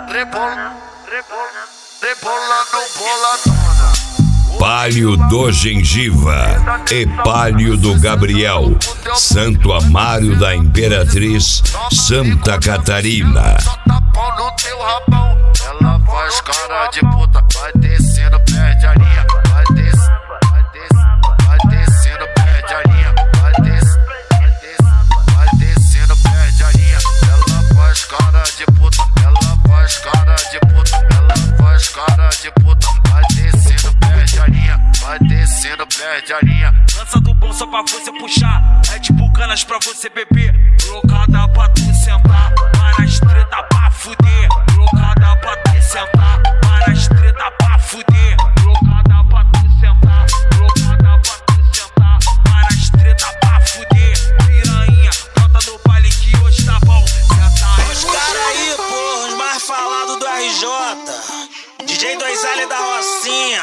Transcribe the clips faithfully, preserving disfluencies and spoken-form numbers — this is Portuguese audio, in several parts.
rebola, rebola, rebola no boladona. Palio do Gengiva e Palio do Gabriel, Santo Amaro da Imperatriz, Santa Catarina. Só tá pau no teu rabão. Ela faz cara de puta, vai descendo, perde a linha. Vai descendo, vai descendo, vai descendo, perde a linha. Vai descendo, vai descendo, vai descendo, perde a linha. Ela faz cara de puta, ela faz cara de puta, ela faz cara de puta. Vai descendo, perde a linha, vai descendo, perde a linha. Lança do bolso pra você puxar, é tipo canas pra você beber. Blocada pra tu sentar, para as treta pra fuder. Blocada pra tu sentar, para as treta pra fuder. Blocada pra tu sentar, blocada pra tu sentar, para as treta pra fuder. Piranha, bota no baile que hoje tá bom. Senta os cara aí, porra, os mais falados do R J. D J dois L da Rocinha.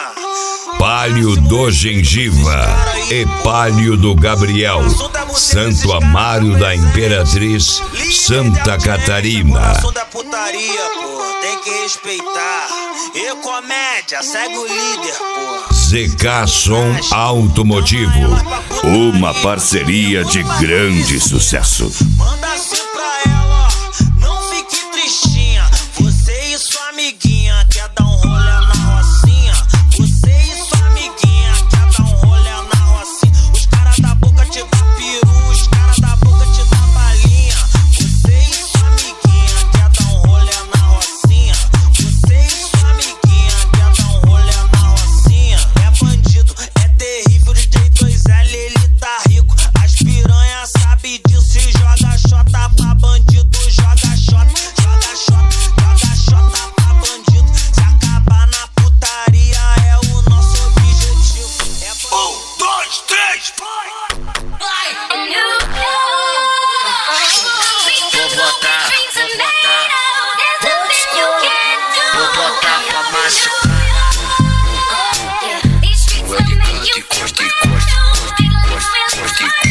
Palio do Gengiva e Palio do Gabriel, Santo Amaro da Imperatriz, Santa Catarina. Som da putaria, pô, tem que respeitar. E comédia, segue o líder, pô. Z K Som Automotivo, uma parceria de grande sucesso. Manda assim pra ela, não fique tristinha. Você e sua amiguinha quer dar um rolê na Rocinha. Você e sua amiguinha quer dar um rolê na Rocinha. Os caras da boca te dá peru, os caras da boca te dá balinha. Você e sua amiguinha quer dar um rolê na Rocinha. Você e sua amiguinha quer dar um rolê na Rocinha. É bandido, é terrível, D J dois L, ele tá rico. As piranha sabe disso e joga xota pra bandido, joga xota, joga xota, joga xota pra bandido. Se acabar na putaria é o nosso objetivo. É um, dois, três, vai! Vou botar, vou botar, vou botar pra machucar. Corte, corte, corte, corte, corte, corte.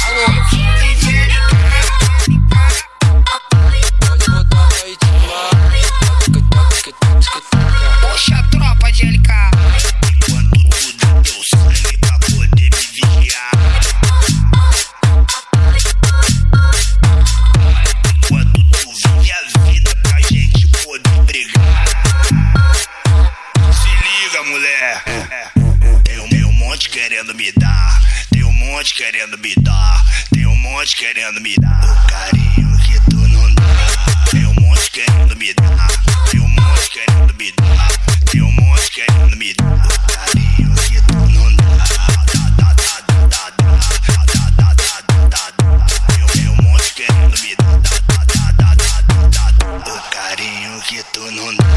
Puxa a tropa de L K. Enquanto tudo deu sangue pra poder me vigiar. Enquanto tu vive a vida pra gente poder brigar. Se liga, mulher. Tem um, tem um monte querendo me dar. Tem um monte querendo me dar. Tem um monte querendo me dar. O carinho que tu não dá. Tem um monte querendo me dar. Tem um monte querendo me dar. Tem um monte querendo me dar. O carinho que tu não dá. Dá, dá, dá, dá, dá, dá, dá, dá, dá, dá. Tem um monte querendo me dar. Dá, dá, dá, dá, dá, dá. O carinho que tu não dá.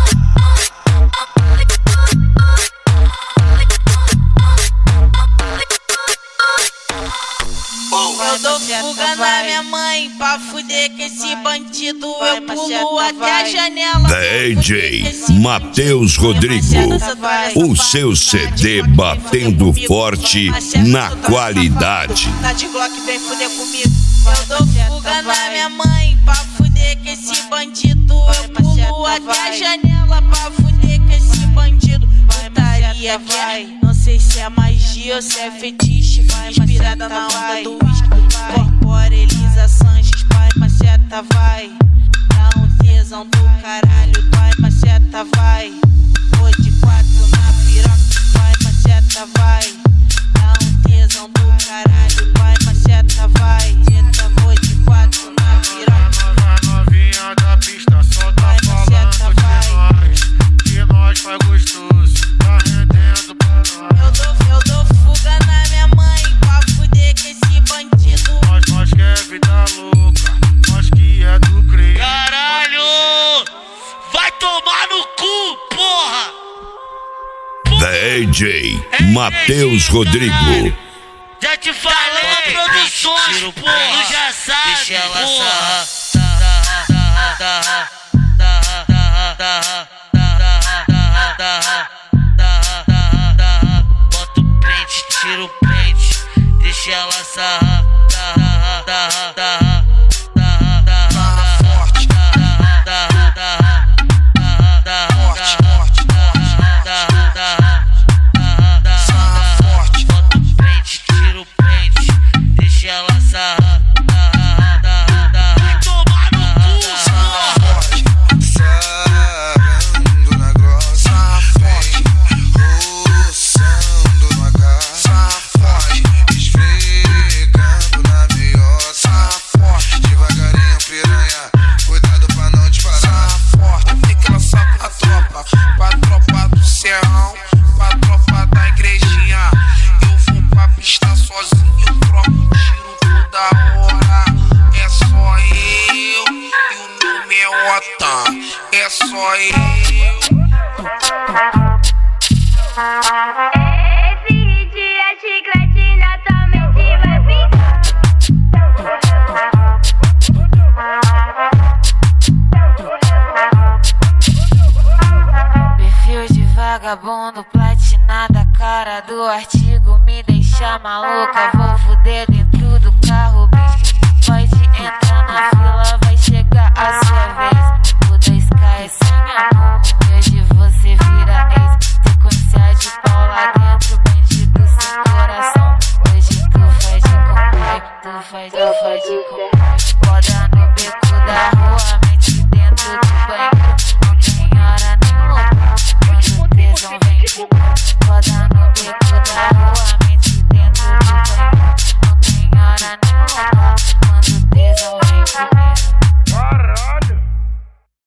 Eu dou fuga na minha mãe pra fuder que esse bandido. Eu pulo até a janela. D J Matheus Rodrigo, o seu C D batendo forte na qualidade. Tá de Glock, vem fuder comigo. Eu dou fuga na minha mãe pra fuder que esse bandido. Eu pulo até a janela pra fuder que esse bandido. Putaria que é, não sei se é magia ou se é fetiche. Inspirada na onda do whisky. Corpora Elisa Sanches, vai maceta, vai. Dá um tesão do caralho, vai maceta, vai. Vou de quatro na piroca, vai maceta, vai. Dá um tesão do caralho, vai maceta, vai. Teta, vou de quatro na piroca. A novinha da pista só tá falando de nós. Que nós faz gostoso, tá rendendo pra nós. Eu dou, eu dou fuga na minha mãe pra fuder que esse bandido. Nós, nós que é vida louca, nós que é do crime. caralho! Vai tomar no cu, porra! D J Matheus Rodrigo. Já te falei, produções, porra! Tu já sabe, Deixa ela porra! Bota o print, tira o print, deixa ela sarrar. Sarra forte. só eu. Esse hit é chiclete, naturalmente vai ficar. Perfil de vagabundo, platinada, cara do artigo me deixa maluca, vou fuder de